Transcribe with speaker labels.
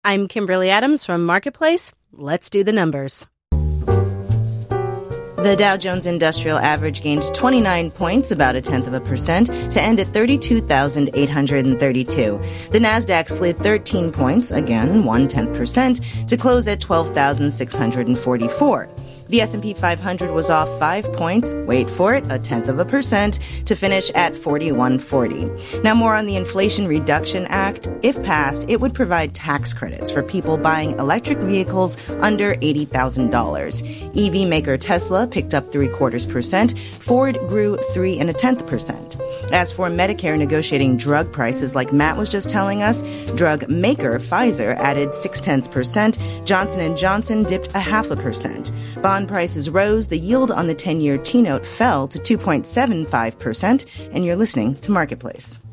Speaker 1: I'm Kimberly Adams from Marketplace. Let's do the numbers. The Dow Jones Industrial Average gained 29 points, about 0.1%, to end at 32,832. The Nasdaq slid 13 points, again 0.1%, to close at 12,644. The S&P 500 was off 5 points, wait for it, 0.1%, to finish at 4140. Now more on the Inflation Reduction Act. If passed, it would provide tax credits for people buying electric vehicles under $80,000. EV maker Tesla picked up 0.75%. Ford grew 3.1%. As for Medicare negotiating drug prices, like Matt was just telling us, drug maker Pfizer added 0.6%. Johnson & Johnson dipped 0.5%. Bond prices rose. The yield on the 10-year T-note fell to 2.75%. And you're listening to Marketplace.